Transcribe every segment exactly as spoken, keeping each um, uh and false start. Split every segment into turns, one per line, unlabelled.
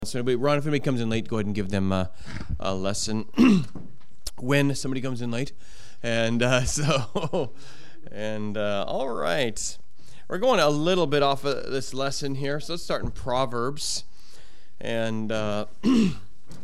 So, anybody, Ron, if anybody comes in late, go ahead and give them uh, a lesson when somebody comes in late. And uh, so, and uh, all right. We're going a little bit off of this lesson here. So, let's start in Proverbs. And uh, this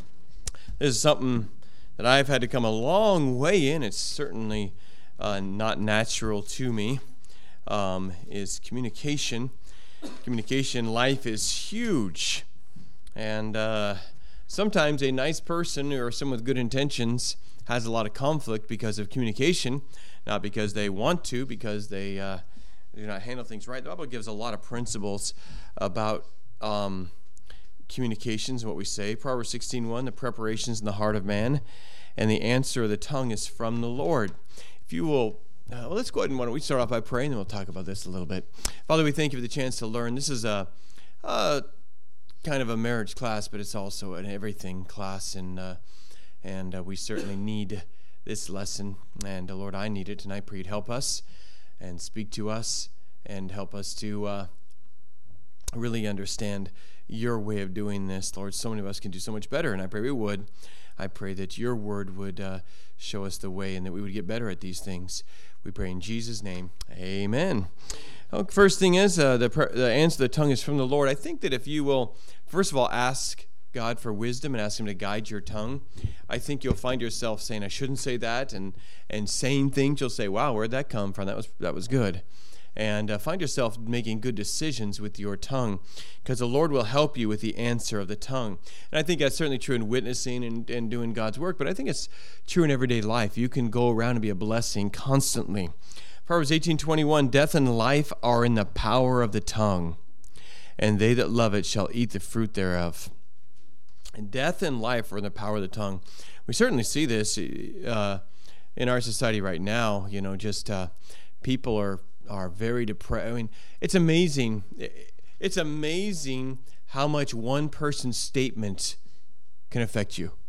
is something that I've had to come a long way in. It's certainly uh, not natural to me, um, is communication. Communication life is huge. And uh, sometimes a nice person or someone with good intentions has a lot of conflict because of communication, not because they want to, because they uh, do not handle things right. The Bible gives a lot of principles about um, communications and what we say. Proverbs sixteen one, the preparations in the heart of man, and the answer of the tongue is from the Lord. If you will, uh, well, let's go ahead and why don't we start off by praying, and then we'll talk about this a little bit. Father, we thank you for the chance to learn. This is a... a kind of a marriage class, but it's also an everything class, and uh, and uh, we certainly need this lesson, and uh, Lord, I need it, and I pray you'd help us and speak to us and help us to uh, really understand your way of doing this. Lord, so many of us can do so much better, and I pray we would. I pray that your word would uh, show us the way and that we would get better at these things. We pray in Jesus' name, amen. Well, first thing is, uh, the, the answer of the tongue is from the Lord. I think that if you will, first of all, ask God for wisdom and ask him to guide your tongue, I think you'll find yourself saying, I shouldn't say that, and and saying things, you'll say, wow, where'd that come from? That was that was good. And uh, find yourself making good decisions with your tongue, because the Lord will help you with the answer of the tongue. And I think that's certainly true in witnessing and, and doing God's work, but I think it's true in everyday life. You can go around and be a blessing constantly. Proverbs eighteen twenty-one, death and life are in the power of the tongue, and they that love it shall eat the fruit thereof. And death and life are in the power of the tongue. We certainly see this uh, in our society right now. You know, just uh, people are, are very depressed. I mean, it's amazing. It's amazing how much one person's statement can affect you.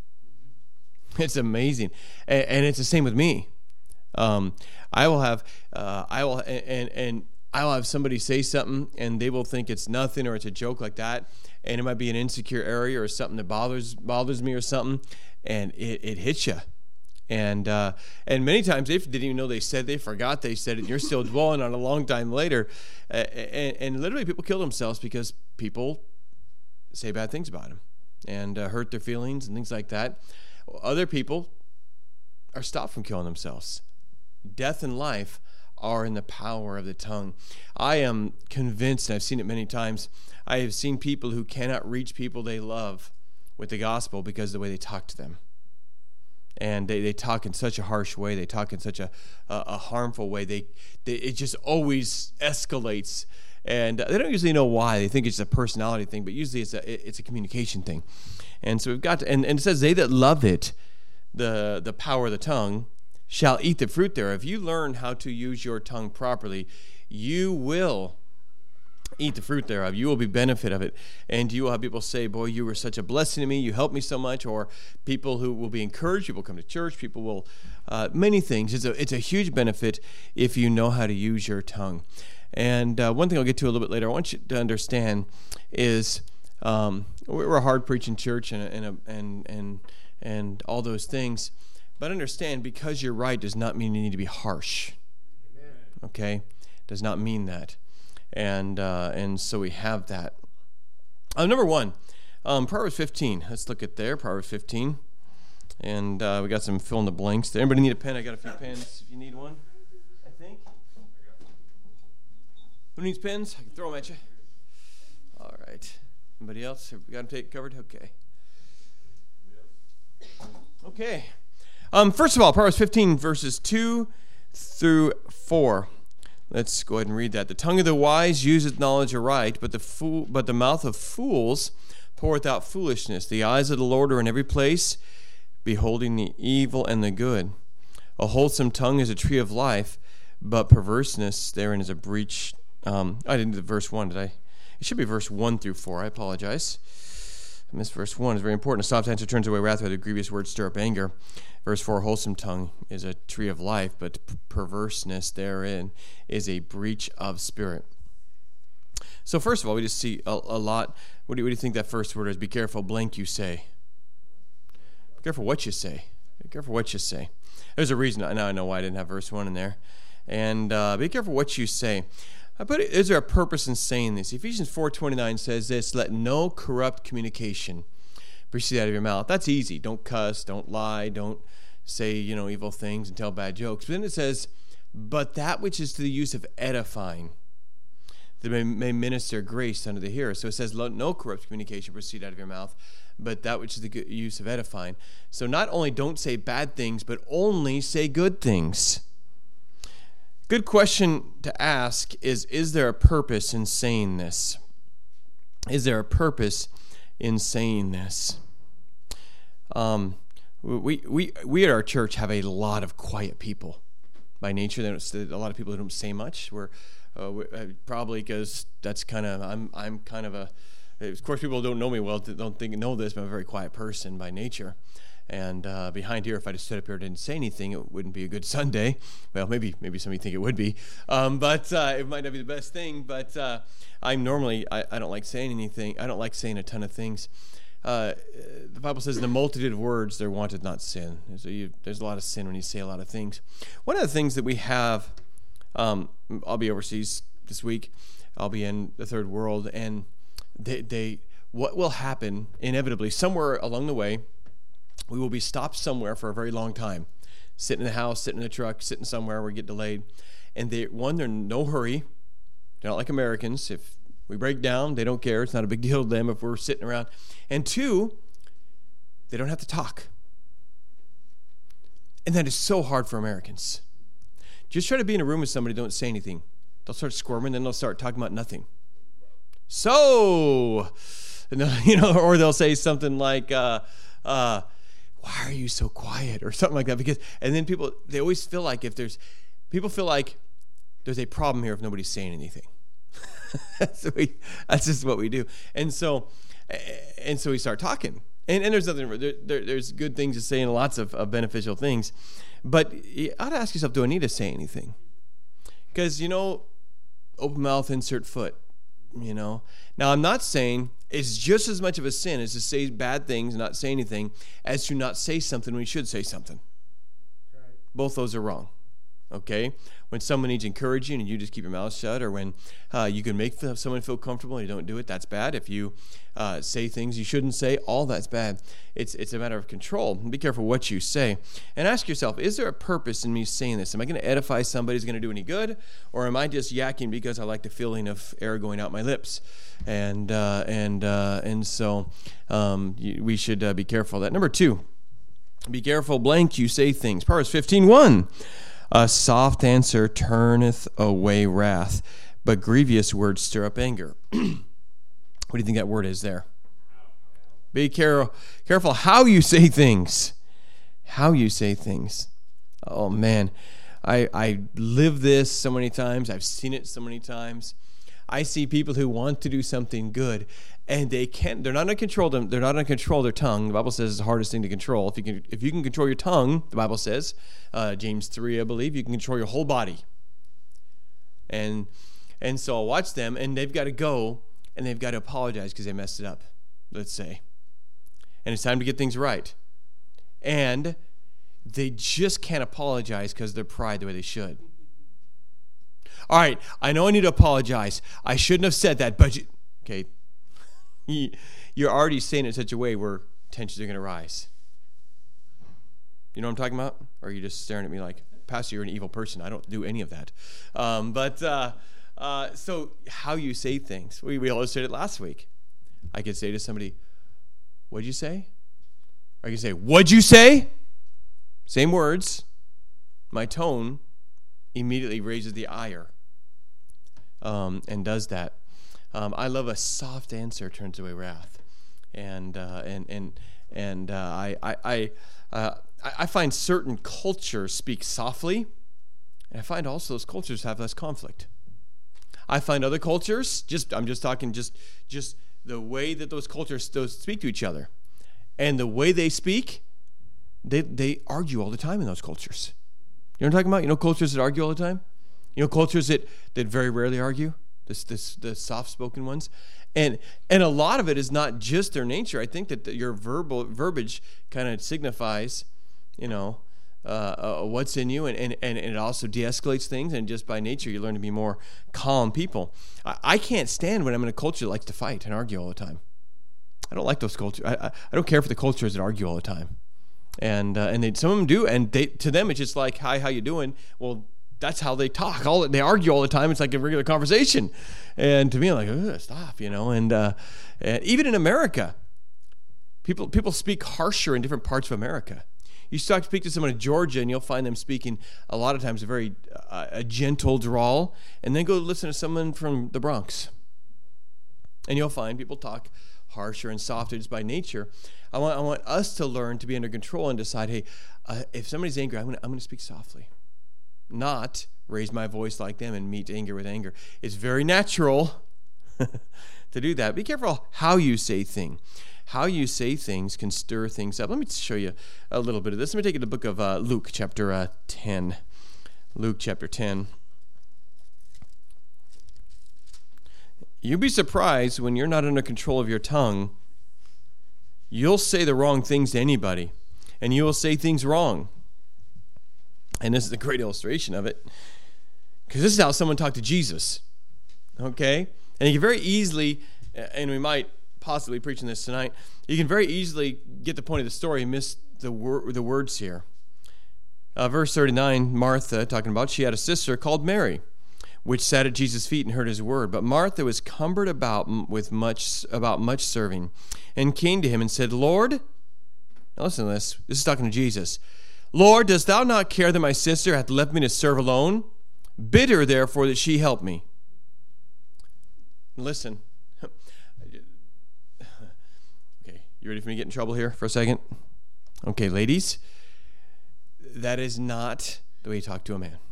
It's amazing. And, and it's the same with me. Um, I will have, uh, I will, and, and I will have somebody say something and they will think it's nothing or it's a joke like that. And it might be an insecure area or something that bothers, bothers me or something. And it, it hits you. And, uh, and many times they didn't even know they said, they forgot they said it. And you're still dwelling on it a long time later. Uh, and, and literally people kill themselves because people say bad things about them and uh, hurt their feelings and things like that. Other people are stopped from killing themselves. Death and life are in the power of the tongue. I am convinced, and I've seen it many times, I have seen people who cannot reach people they love with the gospel because of the way they talk to them. And they, they talk in such a harsh way. They talk in such a, a, a harmful way. They, they It just always escalates. And they don't usually know why. They think it's a personality thing, but usually it's a, it's a communication thing. And so we've got to, and, and it says, they that love it, the, the power of the tongue, shall eat the fruit thereof. If you learn how to use your tongue properly, you will eat the fruit thereof. You will be benefit of it. And you will have people say, boy, you were such a blessing to me. You helped me so much. Or people who will be encouraged. People come to church. People will, uh, many things. It's a, it's a huge benefit if you know how to use your tongue. And uh, one thing I'll get to a little bit later, I want you to understand is um, we're a hard preaching church and, and, and, and, and all those things. But understand, because you're right does not mean you need to be harsh. Amen. Okay? Does not mean that. And uh, and so we have that. Uh, number one, um, Proverbs fifteen. Let's look at there, Proverbs fifteen. And uh, we got some fill in the blanks there. Anybody need a pen? I got a few pens if you need one, I think. Who needs pens? I can throw them at you. All right. Anybody else? Have we got them take covered? Okay. Okay. Um, first of all, Proverbs fifteen, verses two through four. Let's go ahead and read that. The tongue of the wise useth knowledge aright, but the fool, but the mouth of fools poureth out foolishness. The eyes of the Lord are in every place, beholding the evil and the good. A wholesome tongue is a tree of life, but perverseness therein is a breach. Um, I didn't do the verse one, did I? It should be verse one through four. I apologize. I missed verse one. It's very important. A soft answer turns away wrath, where the grievous words stir up anger. Verse four, wholesome tongue is a tree of life, but perverseness therein is a breach of spirit. So first of all, we just see a, a lot. What do, you, what do you think that first word is? Be careful, blank you say. Be careful what you say. Be careful what you say. There's a reason. Now I know why I didn't have verse one in there. And uh, be careful what you say. I put it, is there a purpose in saying this? Ephesians four twenty-nine says this, let no corrupt communication proceed out of your mouth. That's easy. Don't cuss, don't lie, don't say, you know, evil things and tell bad jokes. But then it says, but that which is to the use of edifying, that may, may minister grace unto the hearer. So it says, let no corrupt communication proceed out of your mouth, but that which is the use of edifying. So not only don't say bad things, but only say good things. Good question to ask is, is there a purpose in saying this? Is there a purpose in saying this? Um, we, we, we at our church have a lot of quiet people. By nature, they don't, a lot of people who don't say much. We're, uh, we, uh, probably because that's kind of, I'm I'm kind of a, of course people who don't know me well don't think know this, but I'm a very quiet person by nature. And uh, behind here, if I just stood up here and didn't say anything, it wouldn't be a good Sunday. Well, maybe maybe some of you think it would be, um, but uh, it might not be the best thing. But uh, I'm normally, I, I don't like saying anything. I don't like saying a ton of things. Uh, the Bible says in the multitude of words, there wanted not sin. So you, there's a lot of sin when you say a lot of things. One of the things that we have, um, I'll be overseas this week. I'll be in the third world. And they, they what will happen inevitably somewhere along the way, we will be stopped somewhere for a very long time. Sitting in the house, sitting in the truck, sitting somewhere, we get delayed. And they, one, they're in no hurry. They're not like Americans. If we break down, they don't care. It's not a big deal to them if we're sitting around. And two, they don't have to talk. And that is so hard for Americans. Just try to be in a room with somebody, don't say anything. They'll start squirming, then they'll start talking about nothing. So, you know, or they'll say something like, uh, uh, why are you so quiet? Or something like that. Because, and then people, they always feel like if there's, people feel like there's a problem here if nobody's saying anything. So we, that's just what we do. And so, and so we start talking. And, and there's nothing, there, there, there's good things to say and lots of, of beneficial things. But you ought to ask yourself, do I need to say anything? Because, you know, open mouth, insert foot, you know. Now, I'm not saying it's just as much of a sin as to say bad things and not say anything as to not say something when you should say something. Right. Both those are wrong. Okay? When someone needs encouraging and you just keep your mouth shut, or when uh, you can make someone feel comfortable and you don't do it, that's bad. If you uh, say things you shouldn't say, all that's bad. It's it's a matter of control. Be careful what you say. And ask yourself, is there a purpose in me saying this? Am I going to edify somebody who's going to do any good? Or am I just yakking because I like the feeling of air going out my lips? And uh, and uh, and so um, you, we should uh, be careful of that. Number two, be careful, blank, you say things. Proverbs fifteen one. A soft answer turneth away wrath, but grievous words stir up anger. What do you think that word is there? Be careful, careful how you say things. How you say things. Oh, man. I, I live this so many times. I've seen it so many times. I see people who want to do something good, and they can't. They're not going to control them. They're not going to control their tongue. The Bible says it's the hardest thing to control. If you can, if you can control your tongue, the Bible says, uh, James three, I believe, you can control your whole body. And and so I'll watch them, and they've got to go, and they've got to apologize because they messed it up. Let's say, and it's time to get things right, and they just can't apologize because of their pride the way they should. All right, I know I need to apologize. I shouldn't have said that, but you, okay, you're already saying it in such a way where tensions are going to rise. You know what I'm talking about? Or are you just staring at me like, Pastor, you're an evil person. I don't do any of that. Um, but uh, uh, so how you say things. We, we illustrated it last week. I could say to somebody, what'd you say? Or I could say, what'd you say? Same words. My tone immediately raises the ire um, and does that. Um, I love a soft answer turns away wrath, and uh, and and and uh, I I I, uh, I find certain cultures speak softly, and I find also those cultures have less conflict. I find other cultures just I'm just talking just just the way that those cultures those speak to each other, and the way they speak, they they argue all the time in those cultures. You know what I'm talking about? You know cultures that argue all the time? You know cultures that, that very rarely argue? this, this, the soft-spoken ones. And and a lot of it is not just their nature. I think that the, your verbal verbiage kind of signifies, you know, uh, uh, what's in you, and, and, and it also de-escalates things, and just by nature you learn to be more calm people. I, I can't stand when I'm in a culture that likes to fight and argue all the time. I don't like those cultures. I, I, I don't care for the cultures that argue all the time. And uh, and they, some of them do, and they, to them it's just like, hi, how you doing? Well, that's how they talk. All they argue all the time. It's like a regular conversation. And to me, I'm like, ugh, stop, you know. And, uh, and even in America, people people speak harsher in different parts of America. You start to speak to someone in Georgia, and you'll find them speaking a lot of times a very uh, a gentle drawl, and then go listen to someone from the Bronx, and you'll find people talk harsher and softer just by nature. I want I want us to learn to be under control and decide, hey, uh, if somebody's angry, I'm gonna I'm gonna speak softly, not raise my voice like them and meet anger with anger. It's very natural to do that. Be careful how you say things. How you say things can stir things up. Let me show you a little bit of this. Let me take you to the book of uh, Luke, chapter uh, ten. Luke, chapter ten. You'll be surprised when you're not under control of your tongue. You'll say the wrong things to anybody, and you will say things wrong. And this is a great illustration of it, because this is how someone talked to Jesus, okay? And you can very easily, and we might possibly preach on this tonight, you can very easily get the point of the story and miss the, wor- the words here. Uh, verse thirty-nine, Martha, talking about, she had a sister called Mary, which sat at Jesus' feet and heard his word. But Martha was cumbered about with much about much serving, and came to him and said, Lord, now listen to this. This is talking to Jesus. Lord, dost thou not care that my sister hath left me to serve alone? Bid her, therefore, that she help me. Listen. Okay, you ready for me to get in trouble here for a second? Okay, ladies, that is not the way you talk to a man.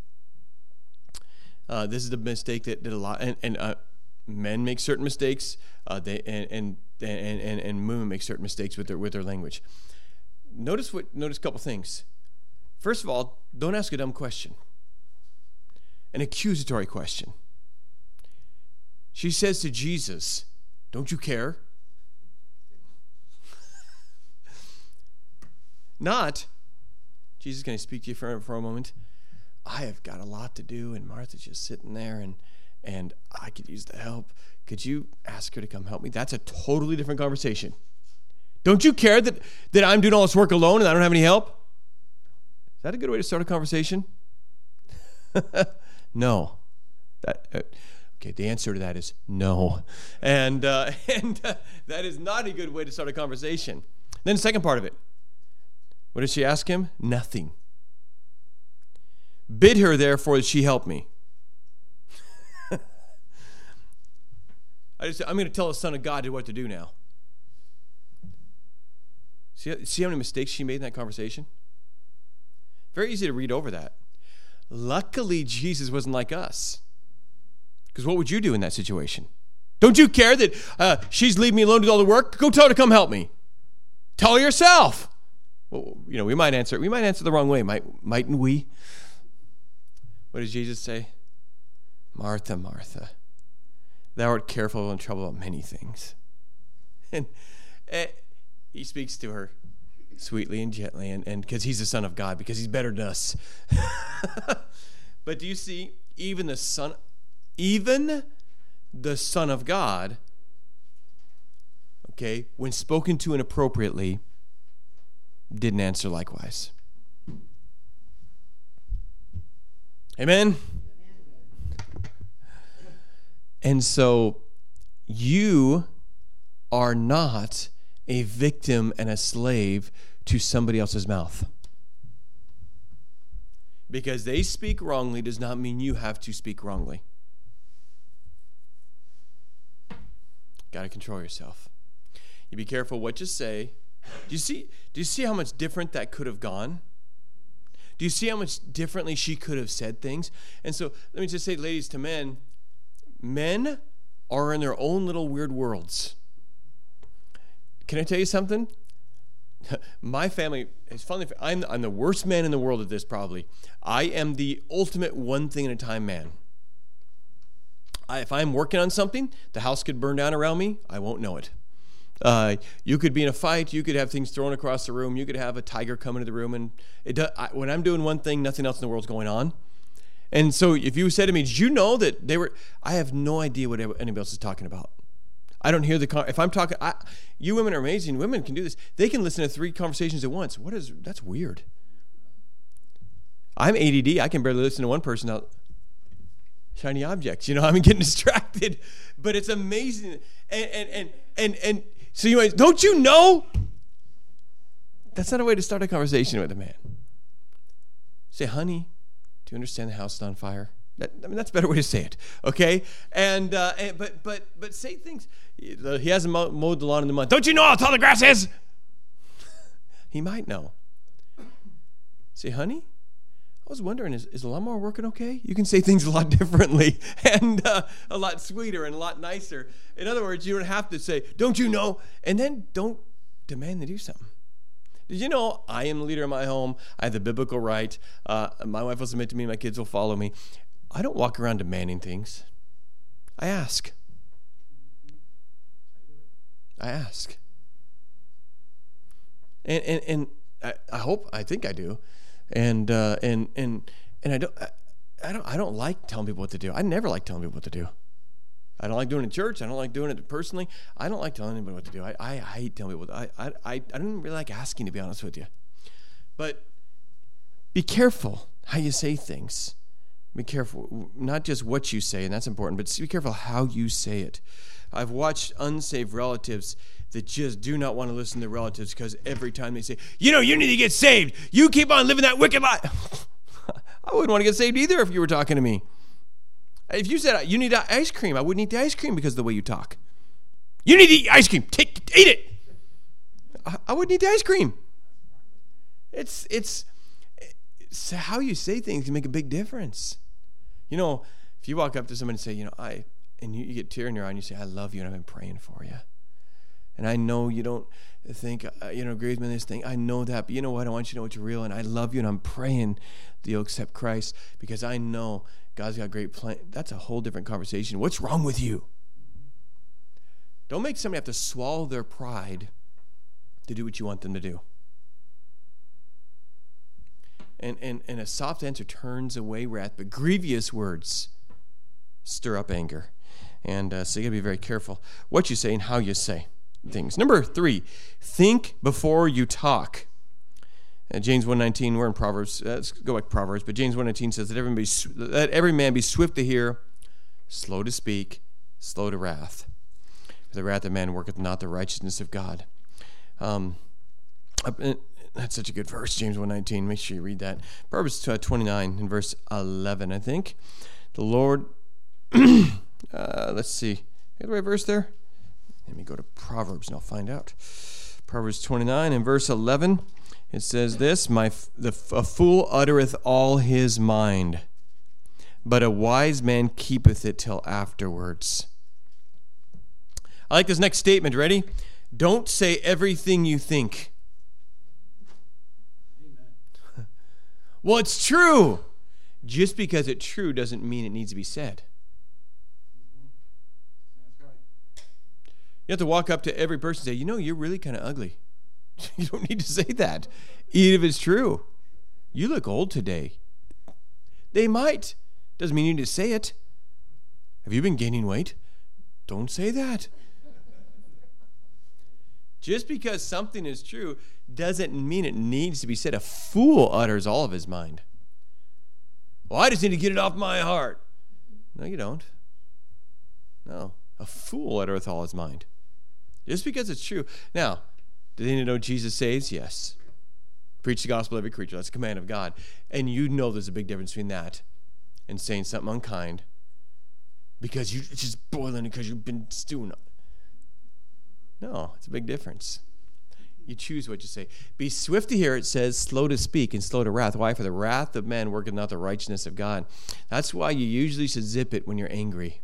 Uh, this is the mistake that did a lot, and, and uh, men make certain mistakes, uh, they and and, and and and women make certain mistakes with their with their language. Notice what. Notice a couple things. First of all, don't ask a dumb question, an accusatory question. She says to Jesus, "Don't you care?" Not, Jesus, can I speak to you for for a moment? I have got a lot to do, and Martha's just sitting there, and and I could use the help. Could you ask her to come help me? That's a totally different conversation. Don't you care that, that I'm doing all this work alone and I don't have any help? Is that a good way to start a conversation? No. That, uh, okay, the answer to that is no. And, uh, and uh, that is not a good way to start a conversation. Then the second part of it. What did she ask him? Nothing. Bid her, therefore, that she help me. I just, I'm going to tell the Son of God what to do now. See, see how many mistakes she made in that conversation? Very easy to read over that. Luckily, Jesus wasn't like us. Because what would you do in that situation? Don't you care that uh, she's leaving me alone to do all the work? Go tell her to come help me. Tell her yourself. Well, you know, we might answer. We might answer the wrong way, might, mightn't we? What does Jesus say? Martha, Martha, thou art careful and troubled about many things. And uh, he speaks to her sweetly and gently, and and because he's the Son of God, because he's better than us. But do you see, even the Son, even the Son of God, okay, when spoken to inappropriately, didn't answer likewise. Amen? And so you are not a victim and a slave to somebody else's mouth. Because they speak wrongly does not mean you have to speak wrongly. Got to control yourself. You be careful what you say. Do you see, do you see how much different that could have gone? Do you see how much differently she could have said things? And so let me just say, ladies, to men, men are in their own little weird worlds. Can I tell you something? My family, it's funny, I'm, I'm the worst man in the world at this probably. I am the ultimate one thing at a time man. I, if I'm working on something, the house could burn down around me. I won't know it. Uh, you could be in a fight. You could have things thrown across the room. You could have a tiger come into the room. And it does, I, when I'm doing one thing, nothing else in the world's going on. And so if you said to me, did you know that they were, I have no idea what anybody else is talking about. I don't hear the, if I'm talking, I, you women are amazing. Women can do this. They can listen to three conversations at once. What is, that's weird. I'm A D D. I can barely listen to one person out. Shiny objects, you know, I'm getting distracted, but it's amazing. And, and, and, and, and so you might, don't you know? That's not a way to start a conversation with a man. Say, honey, do you understand the house is on fire? That, I mean, that's a better way to say it, okay? And, uh, and but but but say things. He hasn't mowed the lawn in a month. Don't you know how tall the grass is? He might know. Say, honey, I was wondering, is, is the lawnmower working okay? You can say things a lot differently and uh, a lot sweeter and a lot nicer. In other words, you don't have to say, don't you know? And then don't demand to do something. Did you know I am the leader of my home? I have the biblical right. Uh, my wife will submit to me. My kids will follow me. I don't walk around demanding things. I ask. I ask. And and, and I, I hope, I think I do. And uh, and and and I don't I, I don't I don't like telling people what to do. I never like telling people what to do. I don't like doing it in church. I don't like doing it personally. I don't like telling anybody what to do. I, I, I hate telling people. I, I I I don't really like asking, to be honest with you. But be careful how you say things. Be careful, not just what you say, and that's important, but be careful how you say it. I've watched unsaved relatives that just do not want to listen to relatives because every time they say, you know, you need to get saved. You keep on living that wicked life. I wouldn't want to get saved either if you were talking to me. If you said, you need ice cream, I wouldn't eat the ice cream because of the way you talk. You need to eat ice cream. Take, eat it. I, I wouldn't eat the ice cream. It's, it's, it's how you say things can make a big difference. You know, if you walk up to someone and say, you know, I, and you, you get a tear in your eye and you say, I love you and I've been praying for you. And I know you don't think, uh, you know, agree with me on this thing. I know that, but you know what? I want you to know it's real, and I love you, and I'm praying that you'll accept Christ because I know God's got a great plan. That's a whole different conversation. What's wrong with you? Don't make somebody have to swallow their pride to do what you want them to do. And, and, and a soft answer turns away wrath, but grievous words stir up anger. And uh, so you got to be very careful what you say and how you say things. Number three, think before you talk. Uh, James one nineteen, we're in Proverbs. Uh, let's go back to Proverbs. But James one nineteen says that every, be, that every man be swift to hear, slow to speak, slow to wrath. For the wrath of man worketh not the righteousness of God. Um, uh, that's such a good verse, James one nineteen. Make sure you read that. Proverbs twenty-nine in verse eleven, I think. The Lord, uh, let's see. Got the right verse there? Let me go to Proverbs and I'll find out. Proverbs twenty-nine and verse eleven. It says this, My the a fool uttereth all his mind, but a wise man keepeth it till afterwards. I like this next statement. Ready? Don't say everything you think. Amen. Well, it's true. Just because it's true doesn't mean it needs to be said. That's right. You have to walk up to every person and say, you know, you're really kind of ugly. You don't need to say that, even if it's true. You look old today. They might. Doesn't mean you need to say it. Have you been gaining weight? Don't say that. Just because something is true doesn't mean it needs to be said. A fool utters all of his mind. Well, I just need to get it off my heart. No, you don't. No. A fool uttereth all his mind. Just because it's true. Now, do they know Jesus saves? Yes. Preach the gospel to every creature. That's a command of God. And you know there's a big difference between that and saying something unkind because you, it's just boiling because you've been stewing on it. No, it's a big difference. You choose what you say. Be swift to hear, it says, slow to speak and slow to wrath. Why? For the wrath of man worketh not the righteousness of God. That's why you usually should zip it when you're angry.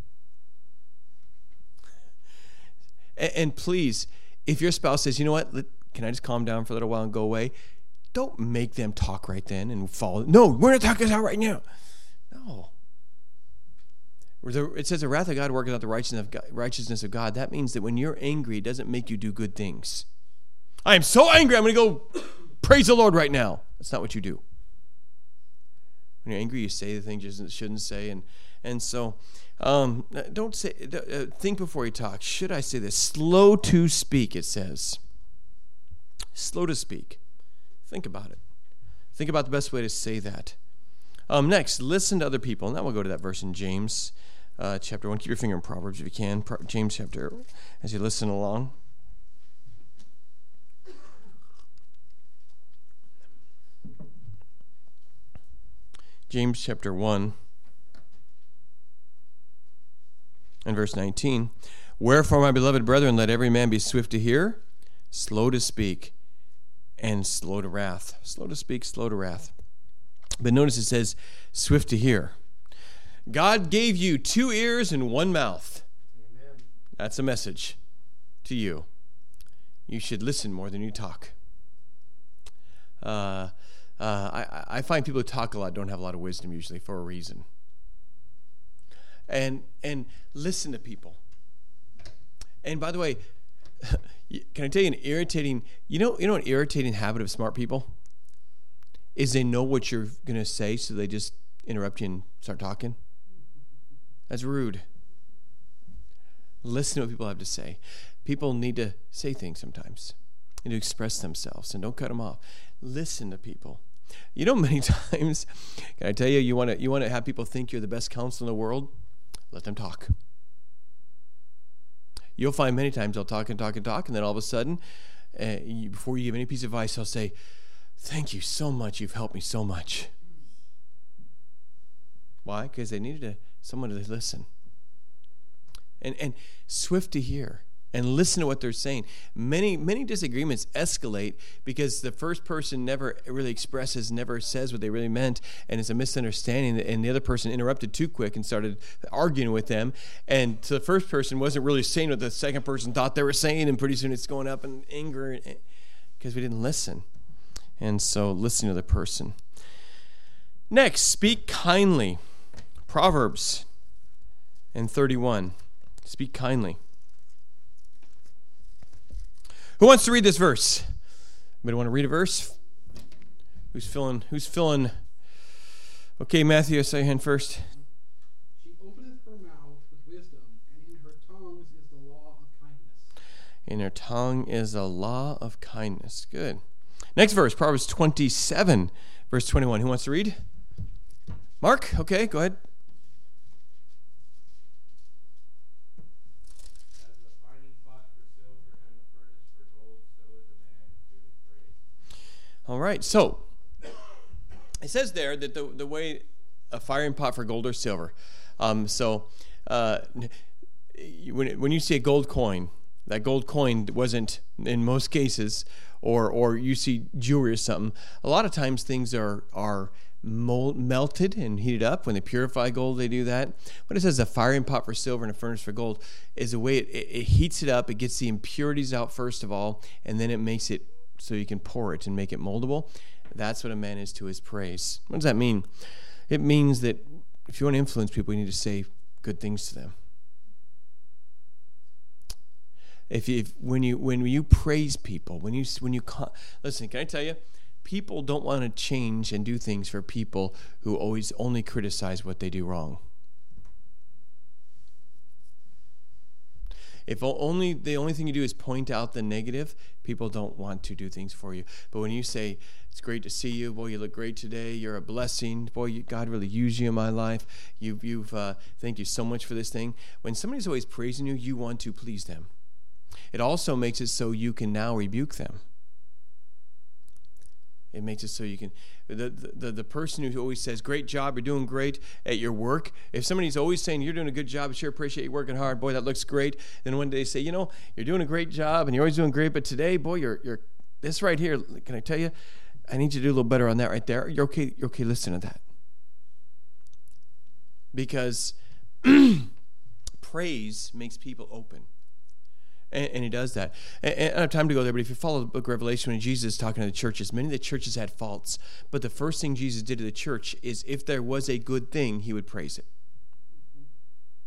And, and please, if your spouse says, you know what, can I just calm down for a little while and go away? Don't make them talk right then and follow. No, we're not talking this out right now. No. It says the wrath of God worketh out the righteousness of God, righteousness of God. That means that when you're angry, it doesn't make you do good things. I am so angry, I'm going to go praise the Lord right now. That's not what you do. When you're angry, you say the things you shouldn't say. And, and so um, don't say, uh, think before you talk. Should I say this? Slow to speak, it says. Slow to speak. Think about it. Think about the best way to say that. Um, next, listen to other people. And then we'll go to that verse in James uh, chapter one. Keep your finger in Proverbs if you can. Pro- James chapter, as you listen along. James chapter one and verse nineteen. Wherefore, my beloved brethren, let every man be swift to hear, slow to speak, and slow to wrath. Slow to speak, slow to wrath. But notice it says, swift to hear. God gave you two ears and one mouth. Amen. That's a message to you. You should listen more than you talk. Uh, uh, I, I find people who talk a lot don't have a lot of wisdom usually for a reason. And and listen to people. And by the way, can I tell you an irritating, you know, you know an irritating habit of smart people? Is they know what you're going to say, so they just interrupt you and start talking. That's rude. Listen to what people have to say. People need to say things sometimes. Need to express themselves, and don't cut them off. Listen to people. You know, many times, can I tell you, you want to you want to have people think you're the best counselor in the world? Let them talk. You'll find many times they'll talk and talk and talk, and then all of a sudden, uh, you, before you give any piece of advice, they'll say, "Thank you so much. You've helped me so much." Why? Because they needed a, someone to listen. And and swift to hear and listen to what they're saying. Many, many disagreements escalate because the first person never really expresses, never says what they really meant, and it's a misunderstanding, and the other person interrupted too quick and started arguing with them. And so the first person wasn't really saying what the second person thought they were saying, and pretty soon it's going up in anger because we didn't listen. And so listen to the person. Next, speak kindly. Proverbs and thirty-one. Speak kindly. Who wants to read this verse? Anybody want to read a verse? Who's filling? Who's filling? Okay, Matthew, I saw your hand first.
She openeth her mouth with wisdom, and in her tongues is the law of kindness.
In her tongue is the law of kindness. Good. Next verse, Proverbs twenty-seven, verse twenty-one. Who wants to read? Mark? Okay, go ahead. All right, so it says there that the the way a firing pot for gold or silver. Um, so uh, when when you see a gold coin, that gold coin wasn't in most cases, or or you see jewelry or something. A lot of times things are are mold, melted and heated up. When they purify gold, they do that. But it says a firing pot for silver and a furnace for gold is a way it, it, it heats it up. It gets the impurities out first of all, and then it makes it so you can pour it and make it moldable. That's what a man is to his praise. What does that mean? It means that if you want to influence people, you need to say good things to them. If, you, if when you when you praise people, when you when you listen, can I tell you, people don't want to change and do things for people who always only criticize what they do wrong. If only the only thing you do is point out the negative, people don't want to do things for you. But when you say, "It's great to see you. Boy, you look great today. You're a blessing. Boy, you, God really used you in my life. You've, you've uh, thank you so much for this thing." When somebody's always praising you, you want to please them. It also makes it so you can now rebuke them. It makes it so you can, the, the the person who always says, "Great job, you're doing great at your work." If somebody's always saying, "You're doing a good job, I sure appreciate you working hard, boy, that looks great." Then one day they say, "You know, you're doing a great job and you're always doing great, but today, boy, you're you're this right here. Can I tell you, I need you to do a little better on that right there." You're okay, you're okay, listen to that. Because praise makes people open. And, and he does that. And, and I don't have time to go there, but if you follow the book of Revelation, when Jesus is talking to the churches, many of the churches had faults. But the first thing Jesus did to the church is if there was a good thing, he would praise it.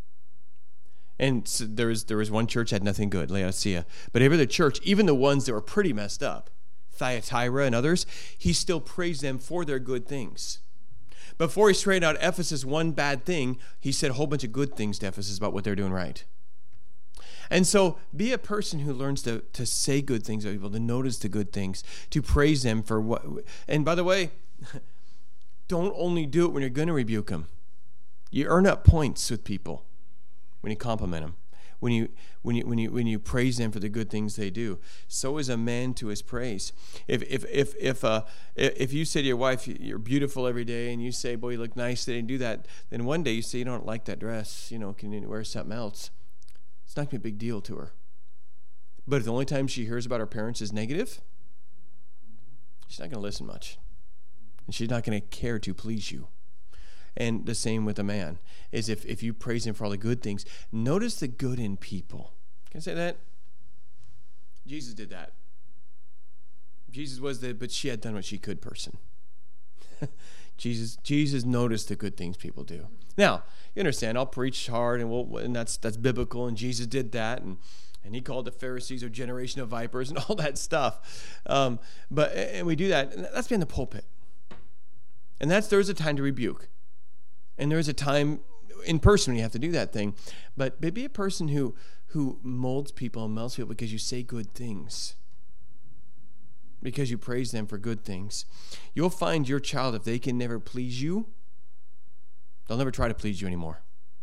And so there was there was one church that had nothing good, Laodicea. But every other church, even the ones that were pretty messed up, Thyatira and others, he still praised them for their good things. Before he straightened out Ephesus one bad thing, he said a whole bunch of good things to Ephesus about what they're doing right. And so be a person who learns to, to say good things about people, to notice the good things, to praise them for what. And by the way, don't only do it when you're going to rebuke them. You earn up points with people when you compliment them, when you when you when you when you praise them for the good things they do. So is a man to his praise. If if if if uh if you say to your wife, you're beautiful every day, and you say, boy, you look nice today, and do that, then one day you say, you don't like that dress, you know, can you wear something else? It's not going to be a big deal to her. But if the only time she hears about her parents is negative, she's not going to listen much. And she's not going to care to please you. And the same with a man, is if, if you praise him for all the good things, notice the good in people. Can I say that? Jesus did that. Jesus was the, but she had done what she could person. Jesus Jesus noticed the good things people do. Now, you understand, I'll preach hard, and we'll, and that's that's biblical, and Jesus did that, and, and he called the Pharisees a generation of vipers and all that stuff. Um, but and we do that, and that's behind the pulpit. And that's there's a time to rebuke. And there's a time in person when you have to do that thing. But, but be a person who who molds people and melts people because you say good things. Because you praise them for good things. You'll find your child, if they can never please you, they'll never try to please you anymore.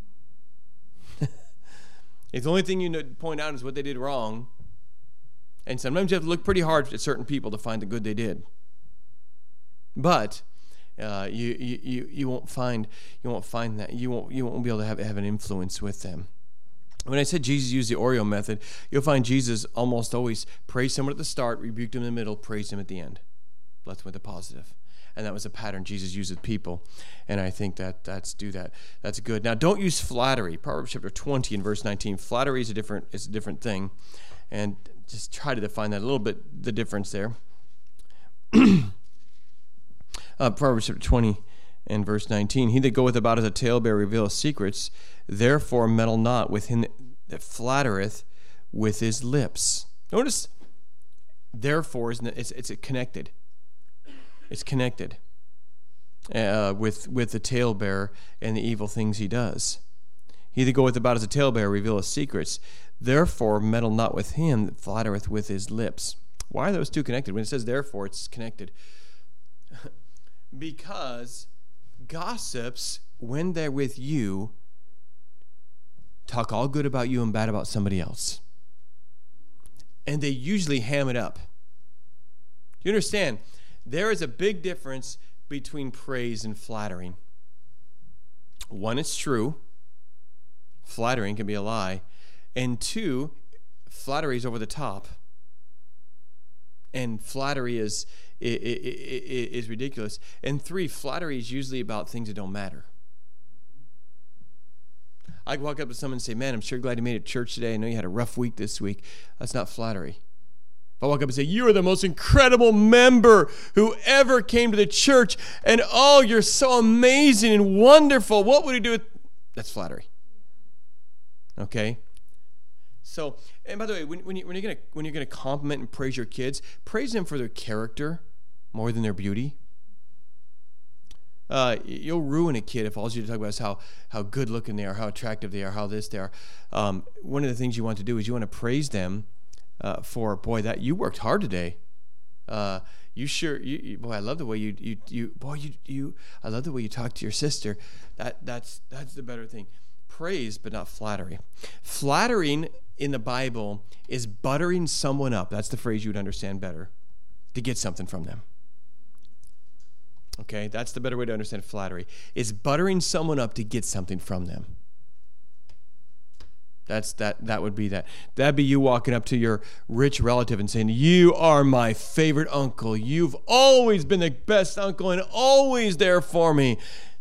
If the only thing you point out is what they did wrong, and sometimes you have to look pretty hard at certain people to find the good they did. But uh, you, you you won't find you won't find that you won't you won't be able to have have an influence with them. When I said Jesus used the Oreo method, you'll find Jesus almost always praised someone at the start, rebuked him in the middle, praised him at the end. Left with the positive. And that was a pattern Jesus used with people. And I think that that's do that. That's good. Now, don't use flattery. Proverbs chapter twenty and verse nineteen. Flattery is a different is a different thing. And just try to define that a little bit, the difference there. uh, Proverbs chapter twenty and verse nineteen. He that goeth about as a talebearer revealeth secrets. Therefore meddle not with him that flattereth with his lips. Notice, therefore, is it's, it's connected. It's connected uh, with, with the talebearer and the evil things he does. He that goeth about as a talebearer revealeth secrets. Therefore meddle not with him that flattereth with his lips. Why are those two connected? When it says therefore, it's connected. Because gossips, when they're with you, talk all good about you and bad about somebody else. And they usually ham it up. Do you understand? There is a big difference between praise and flattering. One, it's true. Flattering can be a lie. And two, flattery is over the top. And flattery is, is, is ridiculous. And three, flattery is usually about things that don't matter. I can walk up to someone and say, man, I'm sure glad you made it to church today. I know you had a rough week this week. That's not flattery. If I walk up and say, you are the most incredible member who ever came to the church, and oh, you're so amazing and wonderful. What would you do with... That's flattery. Okay? So, and by the way, when, when, you, when you're going to when you're going to compliment and praise your kids, praise them for their character more than their beauty. Uh, you'll ruin a kid if all you talk about is how, how good looking they are, how attractive they are, how this they are. Um, one of the things you want to do is you want to praise them uh, for, boy, that you worked hard today. Uh, you sure, you, you, boy, I love the way you, you, you, boy, you, you, I love the way you talk to your sister. That, that's, that's the better thing. Praise, but not flattery. Flattering in the Bible is buttering someone up. That's the phrase you would understand better, to get something from them. Okay, that's the better way to understand flattery. Is buttering someone up to get something from them. That's that. That would be that. That'd be you walking up to your rich relative and saying, "You are my favorite uncle. You've always been the best uncle and always there for me."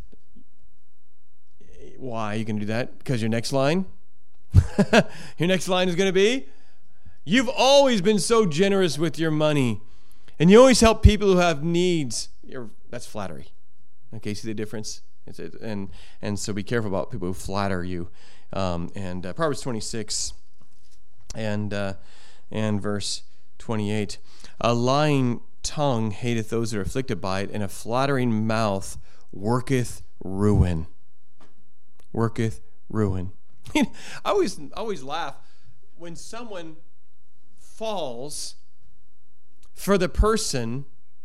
Why are you going to do that? Because your next line, your next line is going to be, "You've always been so generous with your money, and you always help people who have needs." You're That's flattery. Okay, see the difference? It's, it, and and so be careful about people who flatter you. Um, and uh, Proverbs twenty-six and uh, and verse twenty-eight. A lying tongue hateth those that are afflicted by it, and a flattering mouth worketh ruin. Worketh ruin. I always always laugh when someone falls for the person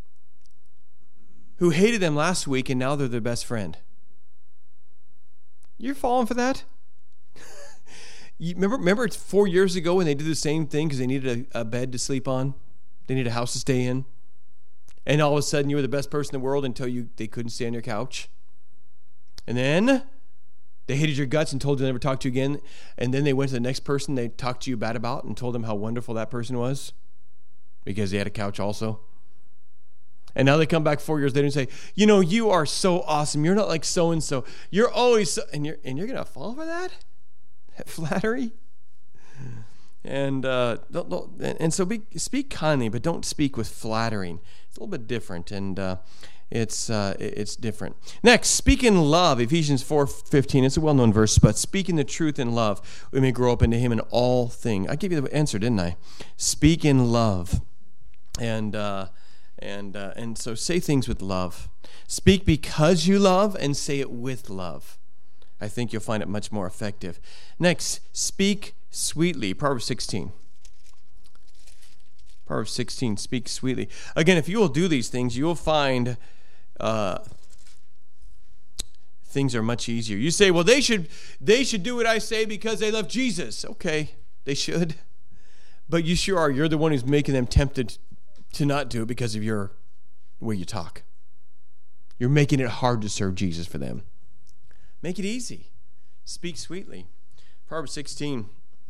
who hated them last week and now they're their best friend. You're falling for that? you remember, remember four years ago when they did the same thing because they needed a, a bed to sleep on? They needed a house to stay in? And all of a sudden you were the best person in the world until you they couldn't stay on your couch. And then they hated your guts and told you they'll never talk to you again. And then they went to the next person they talked to you bad about and told them how wonderful that person was because they had a couch also. And now they come back four years later and say, you know, you are so awesome. You're not like so-and-so. You're always so... And you're, and you're going to fall for that? That flattery? And uh, don't, don't, and so be, speak kindly, but don't speak with flattering. It's a little bit different, and uh, it's uh, it's different. Next, speak in love. Ephesians four fifteen. It's a well-known verse, but speaking the truth in love, we may grow up into Him in all things. I gave you the answer, didn't I? Speak in love, and uh, and uh, and so say things with love. Speak because you love, and say it with love. I think you'll find it much more effective. Next, speak sweetly. Proverbs sixteen. Proverbs sixteen, speak sweetly. Again, if you will do these things, you will find uh, things are much easier. You say, well, they should they should do what I say because they love Jesus. Okay, they should. But you sure are. You're the one who's making them tempted to not do it because of your way you talk. You're making it hard to serve Jesus for them. Make it easy. Speak sweetly. Proverbs sixteen.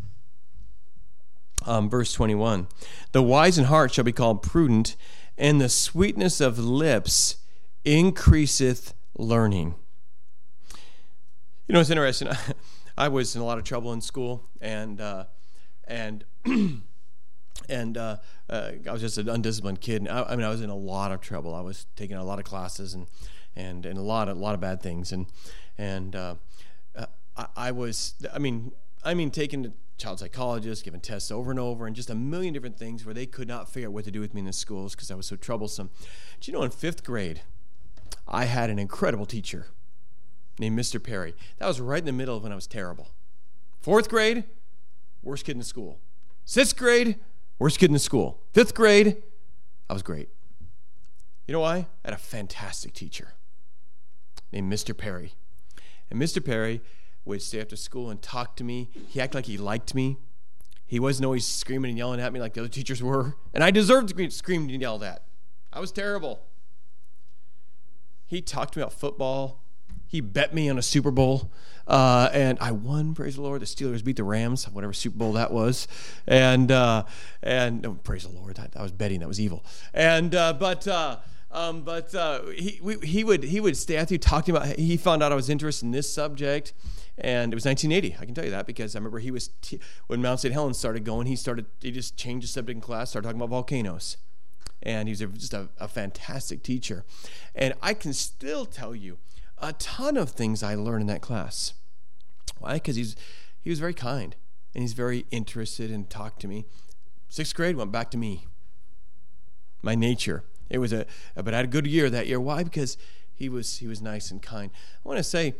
Um, verse twenty-one, the wise in heart shall be called prudent, and the sweetness of lips increaseth learning. You know, it's interesting. I was in a lot of trouble in school, and uh, and and uh, uh, I was just an undisciplined kid. And I, I mean, I was in a lot of trouble. I was taking a lot of classes and and, and a lot of a lot of bad things, and and uh, I, I was. I mean, I mean, taking the child psychologist, giving tests over and over, and just a million different things where they could not figure out what to do with me in the schools because I was so troublesome. Do you know, in fifth grade, I had an incredible teacher named Mister Perry. That was right in the middle of when I was terrible. Fourth grade, worst kid in the school. Sixth grade, worst kid in the school. Fifth grade, I was great. You know why? I had a fantastic teacher named Mister Perry. And Mister Perry would stay after school and talk to me. He acted like he liked me. He wasn't always screaming and yelling at me like the other teachers were. And I deserved to be screamed and yelled at. I was terrible. He talked to me about football. He bet me on a Super Bowl. Uh, and I won, praise the Lord. The Steelers beat the Rams, whatever Super Bowl that was. And, uh, and no, praise the Lord. I, I was betting. That was evil. And, uh, but... Uh, Um, but uh, he we, he would he would stay after you talking about. He found out I was interested in this subject, and it was nineteen eighty. I can tell you that because I remember he was t- when Mount Saint Helens started going. He started he just changed the subject in class, started talking about volcanoes, and he was a, just a, a fantastic teacher. And I can still tell you a ton of things I learned in that class. Why? Because he's he was very kind and he's very interested and talked to me. Sixth grade went back to me. My nature. It was a, but I had a good year that year. Why? Because he was he was nice and kind. I want to say,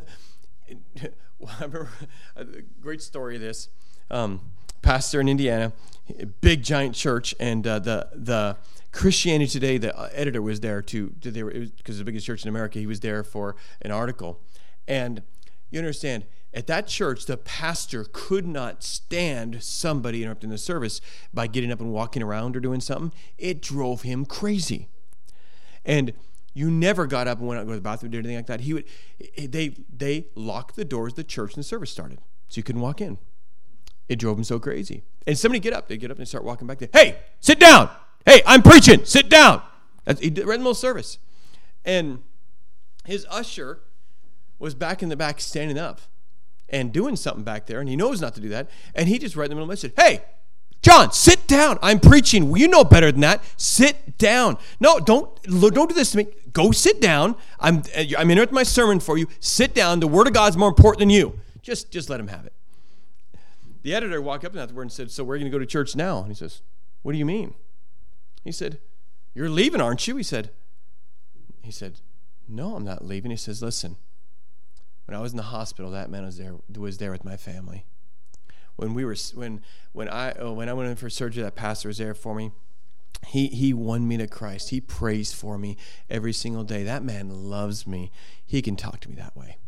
I remember a great story of this. Um, pastor in Indiana, big giant church, and uh, the the Christianity Today, the editor was there to, to they were because it's the biggest church in America. He was there for an article, and you understand. At that church, the pastor could not stand somebody interrupting the service by getting up and walking around or doing something. It drove him crazy. And you never got up and went out to go to the bathroom or did anything like that. He would, they, they locked the doors of the church and the service started, so you couldn't walk in. It drove him so crazy. And somebody get up. They get up and start walking back there. Hey, sit down. Hey, I'm preaching. Sit down. That's, he did, read the middle service. And his usher was back in the back standing up and doing something back there, and he knows not to do that, and he just right in the middle of it said, hey, John, sit down. I'm preaching. You know better than that. Sit down. No, don't don't do this to me. Go sit down. I'm I'm interrupting my sermon for you. Sit down. The Word of God's more important than you. Just just let him have it. The editor walked up afterward and said, so we're going to go to church now. And he says, what do you mean? He said, you're leaving, aren't you? He said, he said, no, I'm not leaving. He says, listen, when I was in the hospital, that man was there was there with my family. When we were when when I oh, when I went in for surgery, that pastor was there for me. He he won me to Christ. He prays for me every single day. That man loves me. He can talk to me that way.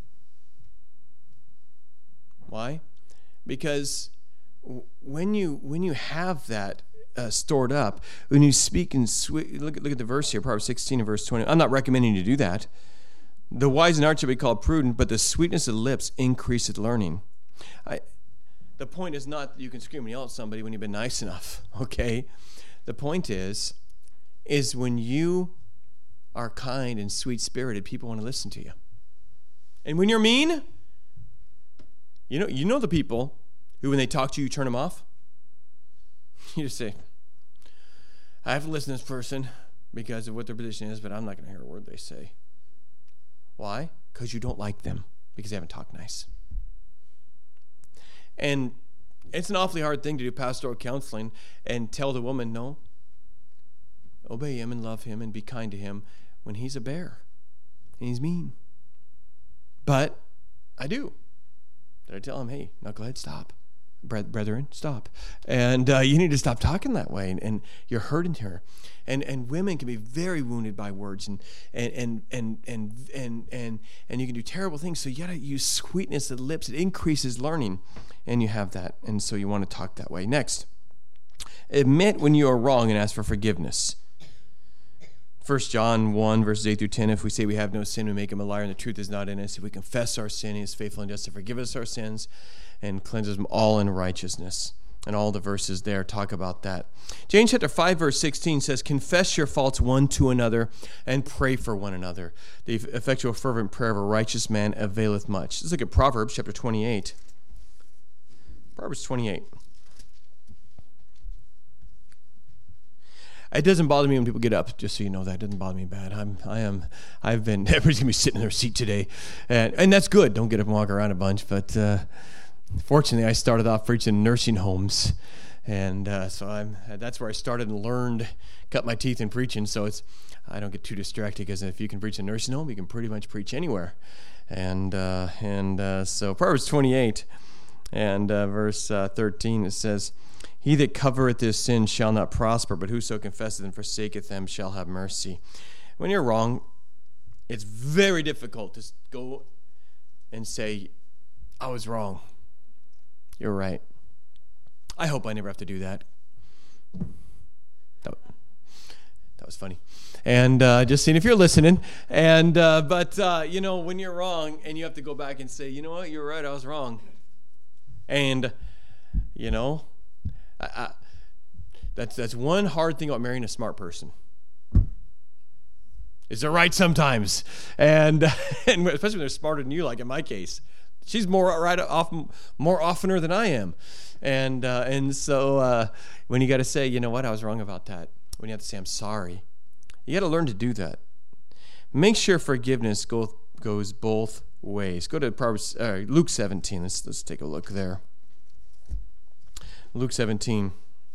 Why? Because when you when you have that uh, stored up, when you speak in sweet, look at look at the verse here, Proverbs sixteen and verse twenty. I'm not recommending you to do that. The wise in heart shall be called prudent, but the sweetness of the lips increaseth learning. I, the point is not that you can scream and yell at somebody when you've been nice enough, okay? The point is, is when you are kind and sweet-spirited, people want to listen to you. And when you're mean, you know, you know the people who, when they talk to you, you turn them off. You just say, I have to listen to this person because of what their position is, but I'm not going to hear a word they say. Why? Because you don't like them, because they haven't talked nice. And it's an awfully hard thing to do pastoral counseling and tell the woman, no, obey him and love him and be kind to him when he's a bear and he's mean. But I do. Did I tell him, hey, knucklehead, stop. Brethren, stop. And uh, you need to stop talking that way, and, and you're hurting her. And and women can be very wounded by words, and and and and and and and, and you can do terrible things. So you gotta use sweetness of the lips. It increases learning, and you have that. And so you want to talk that way. Next, admit when you are wrong and ask for forgiveness. First John one, verses eight through ten, if we say we have no sin, we make him a liar, and the truth is not in us. If we confess our sin, he is faithful and just to forgive us our sins and cleanse us from all unrighteousness. And all the verses there talk about that. James chapter five, verse sixteen says, confess your faults one to another and pray for one another. The effectual fervent prayer of a righteous man availeth much. Let's look at Proverbs chapter twenty-eight. Proverbs twenty-eight. It doesn't bother me when people get up, just so you know that. It doesn't bother me bad. I'm, I am, I've been, everybody's going to be sitting in their seat today. And, and that's good. Don't get up and walk around a bunch. But uh, fortunately, I started off preaching in nursing homes. And uh, so I'm, that's where I started and learned, cut my teeth in preaching. So it's, I don't get too distracted, because if you can preach in a nursing home, you can pretty much preach anywhere. And, uh, and uh, so Proverbs twenty-eight and uh, verse uh, thirteen, it says, he that covereth his sins shall not prosper, but whoso confesseth and forsaketh them shall have mercy. When you're wrong, it's very difficult to go and say, I was wrong. You're right. I hope I never have to do that. That, that was funny. And uh, just seeing if you're listening. And uh, But, uh, you know, when you're wrong and you have to go back and say, you know what, you're right, I was wrong. And, you know, I, I, that's that's one hard thing about marrying a smart person. Is they're right sometimes, and and especially when they're smarter than you, like in my case, she's more right off more oftener than I am, and uh, and so uh, when you got to say, you know what, I was wrong about that. When you have to say, I'm sorry, you got to learn to do that. Make sure forgiveness go, goes both ways. Go to Proverbs, uh, Luke seventeen. Let's let's take a look there. Luke seventeen.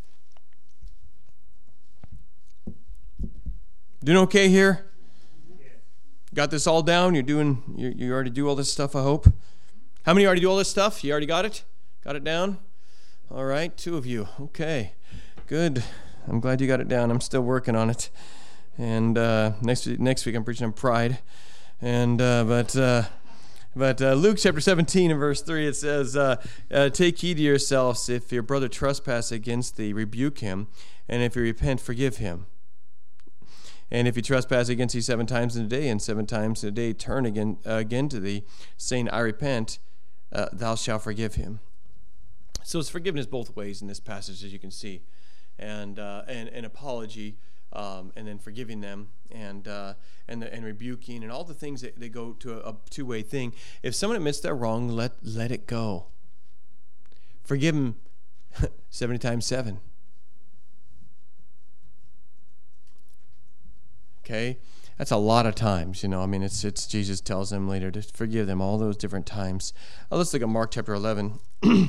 Doing okay here? Yeah. Got this all down? You're doing. You, you already do all this stuff, I hope. How many already do all this stuff? You already got it? Got it down? All right, two of you. Okay, good. I'm glad you got it down. I'm still working on it. And uh, next next week I'm preaching on pride. And uh, but. Uh, But uh, Luke chapter seventeen and verse three, it says, uh, uh, take heed to yourselves. If your brother trespass against thee, rebuke him. And if you repent, forgive him. And if he trespass against thee seven times in a day, and seven times in a day turn again uh, again to thee, saying, I repent, uh, thou shalt forgive him. So it's forgiveness both ways in this passage, as you can see. And uh, and an apology, um, and then forgiving them, and uh, and the, and rebuking, and all the things that they go to a, a two-way thing. If someone admits they're wrong, let let it go. Forgive them seventy times seven. Okay? That's a lot of times, you know. I mean, it's it's Jesus tells them later to forgive them all those different times. Uh, let's look at Mark chapter eleven.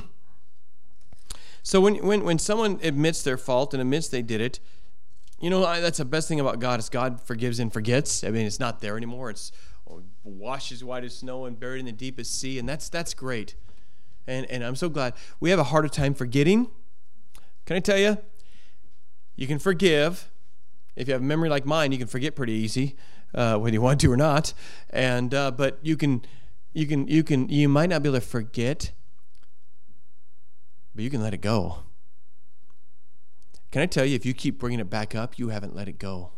So when when when someone admits their fault and admits they did it, you know, I, that's the best thing about God is God forgives and forgets. I mean, it's not there anymore. It's oh, washed as white as snow and buried in the deepest sea, and that's that's great. And and I'm so glad. We have a harder time forgetting. Can I tell you? You can forgive. If you have a memory like mine, you can forget pretty easy, uh, whether you want to or not. And uh, but you can, you can, you can, you might not be able to forget, but you can let it go. Can I tell you, if you keep bringing it back up, you haven't let it go.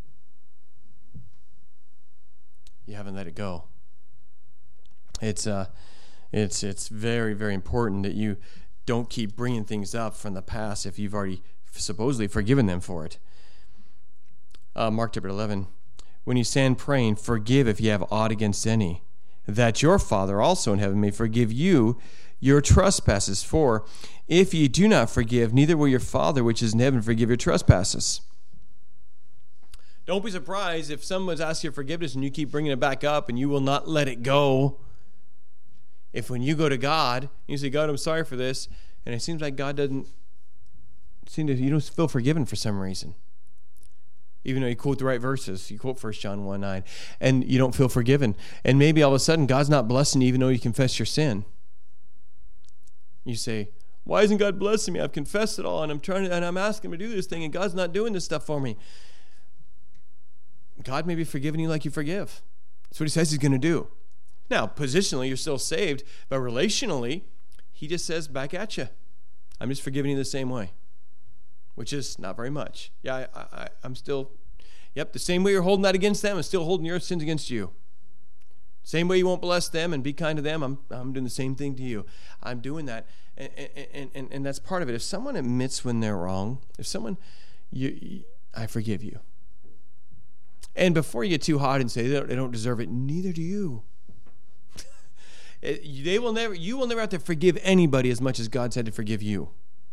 You haven't let it go. It's uh, it's it's very very important that you don't keep bringing things up from the past if you've already supposedly forgiven them for it. Uh, Mark chapter eleven, when you stand praying, forgive if you have aught against any, that your Father also in heaven may forgive you your trespasses. For if ye do not forgive, neither will your Father which is in heaven forgive your trespasses. Don't be surprised if someone's asking you forgiveness and you keep bringing it back up and you will not let it go. If when you go to God, you say, God, I'm sorry for this, and it seems like God doesn't seem to, you don't feel forgiven for some reason. Even though you quote the right verses, you quote First John one nine, and you don't feel forgiven. And maybe all of a sudden God's not blessing you even though you confess your sin. You say, why isn't God blessing me? I've confessed it all, and I'm trying to, and I'm asking him to do this thing, and God's not doing this stuff for me. God may be forgiving you like you forgive. That's what he says he's going to do. Now, positionally, you're still saved, but relationally, he just says back at you, I'm just forgiving you the same way. Which is not very much. Yeah, I, I, I'm still, yep, the same way you're holding that against them, I'm still holding your sins against you. Same way you won't bless them and be kind to them, I'm I'm doing the same thing to you. I'm doing that, and and, and, and that's part of it. If someone admits when they're wrong, if someone, you, you I forgive you. And before you get too hot and say they don't, they don't deserve it, neither do you. it, they will never, you will never have to forgive anybody as much as God's had to forgive you.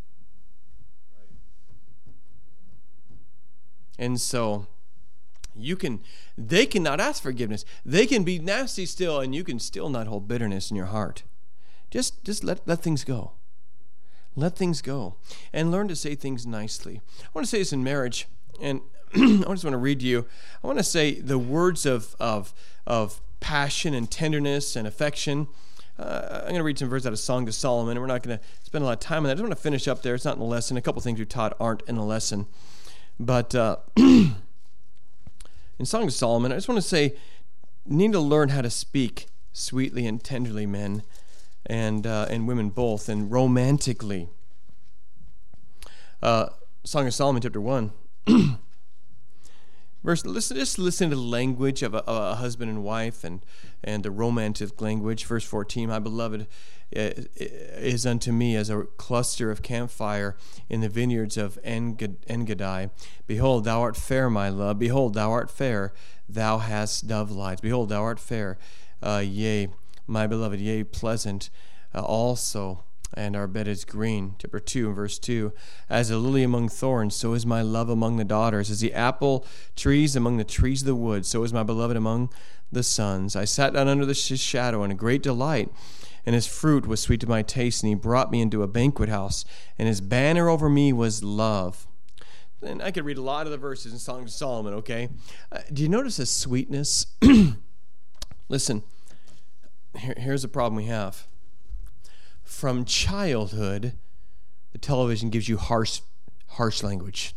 And so you can, they cannot ask forgiveness. They can be nasty still, and you can still not hold bitterness in your heart. Just, just let, let things go. Let things go. And learn to say things nicely. I want to say this in marriage, and I just want to read to you. I want to say the words of, of, of passion and tenderness and affection. Uh, I'm going to read some verses out of Song of Solomon, and we're not going to spend a lot of time on that. I just want to finish up there. It's not in the lesson. A couple things we taught aren't in the lesson. But uh, in Song of Solomon, I just want to say, you need to learn how to speak sweetly and tenderly, men and uh, and women both, and romantically. Uh, Song of Solomon, chapter one. Verse, listen, just listen to the language of a, a husband and wife, and and the romantic language. Verse fourteen, my beloved is unto me as a cluster of campfire in the vineyards of Engedi. Behold, thou art fair, my love. Behold, thou art fair. Thou hast dove lights. Behold, thou art fair. Uh, yea, my beloved, yea, pleasant uh, also. And our bed is green. Chapter two and verse two. As a lily among thorns, so is my love among the daughters. As the apple trees among the trees of the wood, so is my beloved among the sons. I sat down under the shadow in a great delight, and his fruit was sweet to my taste, and he brought me into a banquet house, and his banner over me was love. And I could read a lot of the verses in Song of Solomon, okay? Uh, do you notice the sweetness? Listen, here, here's the problem we have. From childhood, the television gives you harsh, harsh language.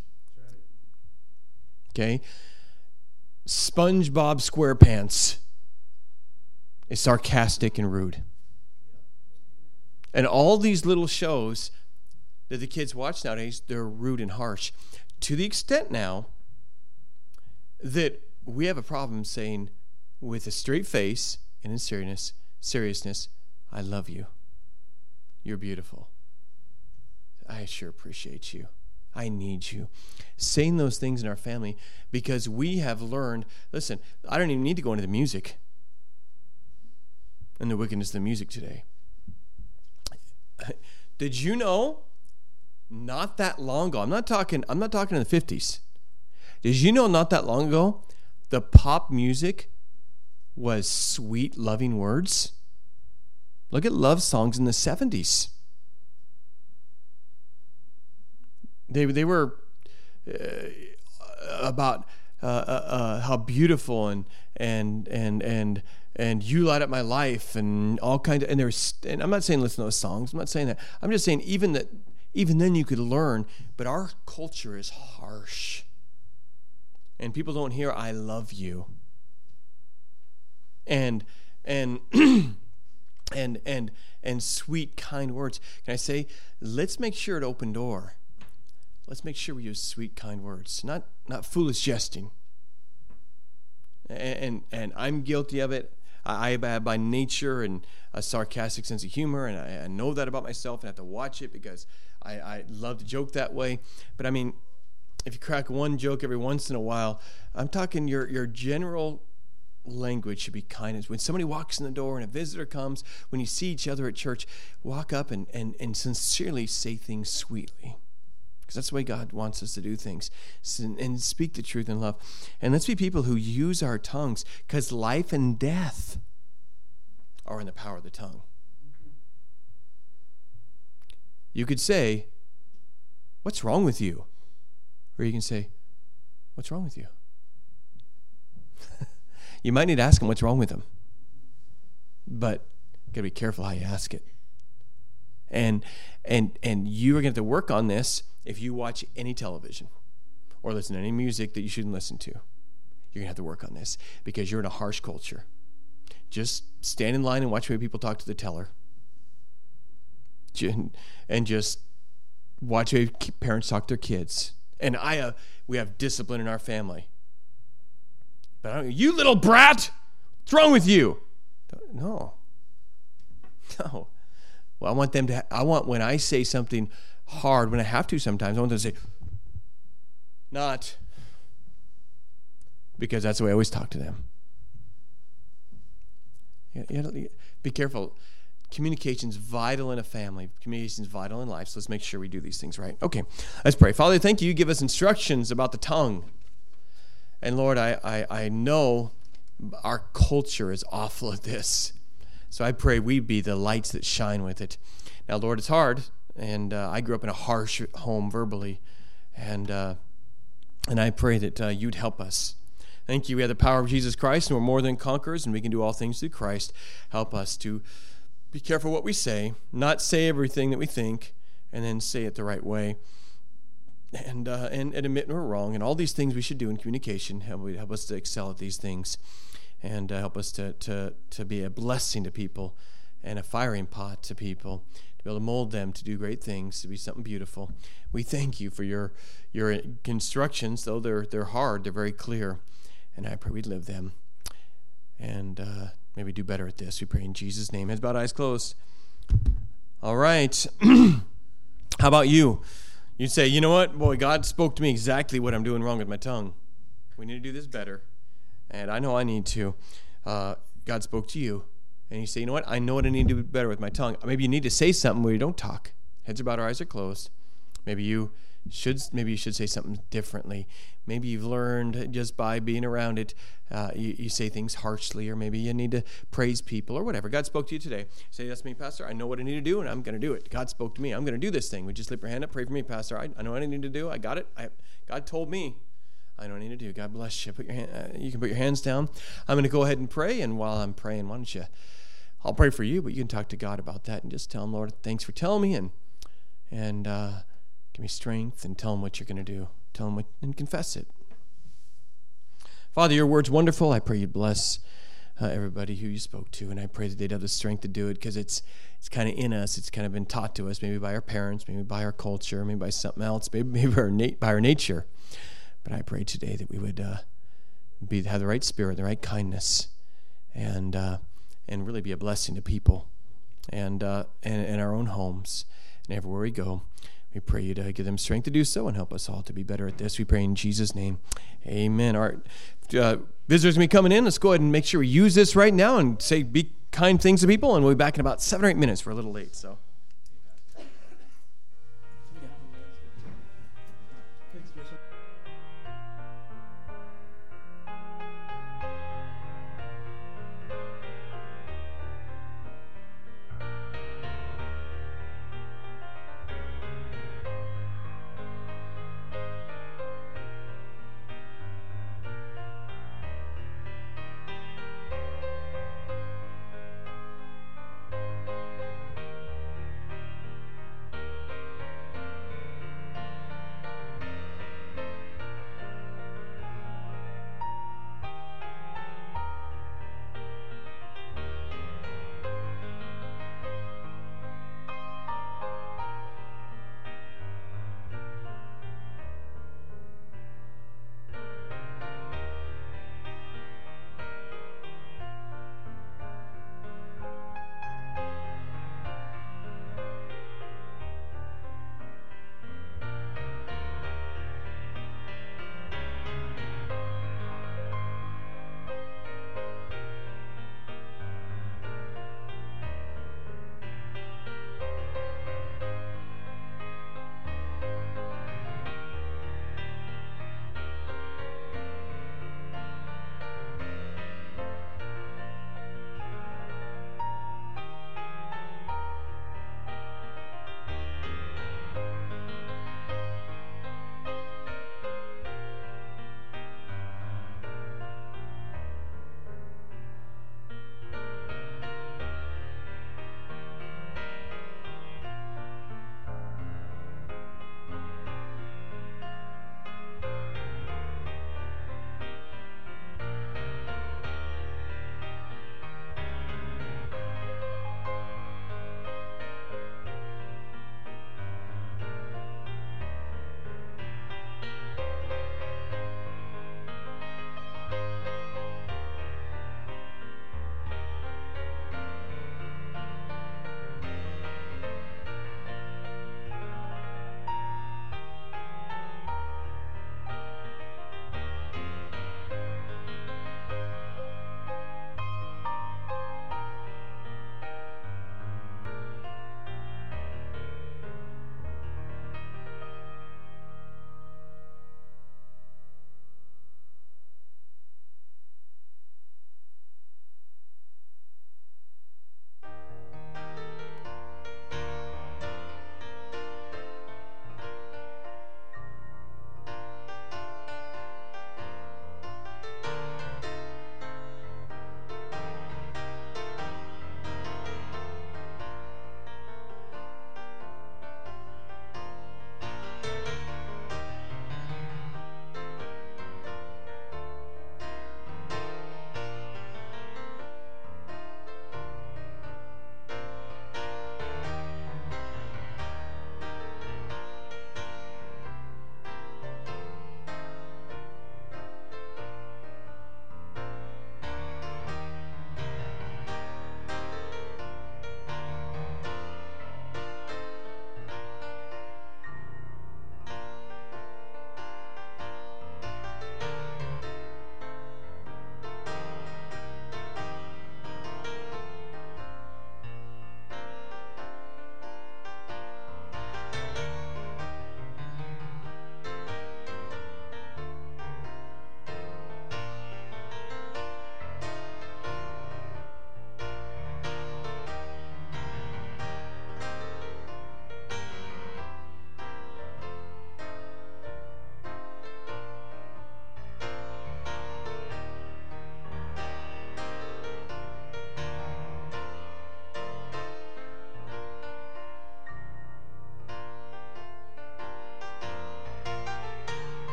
Okay? SpongeBob SquarePants is sarcastic and rude. And all these little shows that the kids watch nowadays, they're rude and harsh. To the extent now that we have a problem saying with a straight face and in seriousness, seriousness, I love you. You're beautiful. I sure appreciate you. I need you. Saying those things in our family because we have learned, listen, I don't even need to go into the music and the wickedness of the music today. Did you know not that long ago, I'm not talking, I'm not talking in the fifties. Did you know not that long ago, the pop music was sweet, loving words? Look at love songs in the seventies. They they were uh, about uh, uh, uh, how beautiful and and and and and you light up my life and all kinds of, and there's, and I'm not saying listen to those songs. I'm not saying that. I'm just saying even that even then you could learn. But our culture is harsh, and people don't hear "I love you." And and and and and sweet, kind words. Can I say, let's make sure at Open Door, let's make sure we use sweet, kind words, not not foolish jesting. And and, and I'm guilty of it. I, I have by nature and a sarcastic sense of humor, and I, I know that about myself, and I have to watch it because I, I love to joke that way. But I mean, if you crack one joke every once in a while, I'm talking your your general language should be kindness. When somebody walks in the door and a visitor comes, when you see each other at church, walk up and, and, and sincerely say things sweetly. Because that's the way God wants us to do things. And speak the truth in love. And let's be people who use our tongues, because life and death are in the power of the tongue. You could say, "What's wrong with you?" Or you can say, "What's wrong with you?" You might need to ask him what's wrong with him. But you gotta be careful how you ask it. And and and you are going to have to work on this if you watch any television or listen to any music that you shouldn't listen to. You're going to have to work on this because you're in a harsh culture. Just stand in line and watch the way people talk to the teller. And just watch the way parents talk to their kids. And I, uh, we have discipline in our family. But I don't, you little brat, what's wrong with you? No. No. Well, I want them to, I want when I say something hard, when I have to sometimes, I want them to say, not. Because that's the way I always talk to them. You gotta, be careful. Communication's vital in a family. Communication's vital in life. So let's make sure we do these things right. Okay, let's pray. Father, thank you. You give us instructions about the tongue. And Lord, I, I, I know our culture is awful at this. So I pray we be the lights that shine with it. Now, Lord, it's hard. And uh, I grew up in a harsh home verbally. And uh, and I pray that uh, you'd help us. Thank you. We have the power of Jesus Christ, and we're more than conquerors, and we can do all things through Christ. Help us to be careful what we say, not say everything that we think, and then say it the right way. And, uh, and and admit we're wrong, and all these things we should do in communication. Help, help us to excel at these things, and uh, help us to, to, to be a blessing to people and a firing pot to people, to be able to mold them to do great things, to be something beautiful. We thank you for your your instructions, though they're they're hard, they're very clear, and I pray we'd live them, and uh, maybe do better at this. We pray in Jesus' name. Heads bowed, eyes closed. All right. How about you? You'd say, you know what? Boy, God spoke to me exactly what I'm doing wrong with my tongue. We need to do this better. And I know I need to. Uh, God spoke to you. And you say, you know what? I know what I need to do better with my tongue. Maybe you need to say something where you don't talk. Heads are bowed, our eyes are closed. Maybe you should maybe you should say something differently. Maybe you've learned just by being around it, uh, you, you say things harshly, or maybe you need to praise people or whatever. God spoke to you today. Say, that's me, Pastor. I know what I need to do, and I'm going to do it. God spoke to me. I'm going to do this thing. Would you slip your hand up? Pray for me, Pastor. I, I know what I need to do. I got it. I, God told me. I know what I need to do. God bless you. Put your hand, uh, you can put your hands down. I'm going to go ahead and pray, and while I'm praying, why don't you, I'll pray for you, but you can talk to God about that and just tell him, Lord, thanks for telling me, and and uh, give me strength, and tell him what you're going to do. Tell him what, and confess it. Father, your word's wonderful. I pray you'd bless uh, everybody who you spoke to, and I pray that they'd have the strength to do it, because it's it's kind of in us. It's kind of been taught to us, maybe by our parents, maybe by our culture, maybe by something else, maybe, maybe by, our nat- by our nature. But I pray today that we would uh, be have the right spirit, the right kindness, and uh, and really be a blessing to people, and uh, and in our own homes, and everywhere we go. We pray you to give them strength to do so, and help us all to be better at this. We pray in Jesus' name. Amen. All right. Uh, visitors going to be coming in. Let's go ahead and make sure we use this right now and say be kind things to people, and we'll be back in about seven or eight minutes. We're a little late, so.